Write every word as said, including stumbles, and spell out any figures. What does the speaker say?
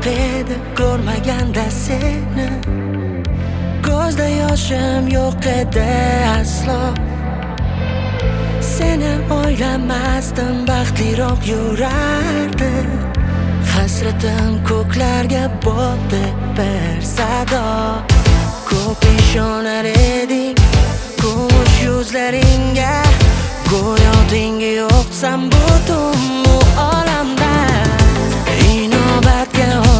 yo'q edi ko'rmaganda seni. Ko'zda yoshim yo'q edi aslo. Seni o'ylamasdim baxtliroq yurardim. Hasratim ko'klarga bo'ldi bir sado. Ko'p ishonar eding kumush yuzlaringga, go'yo tengi yo'qsan butun bu olamda. Inobatga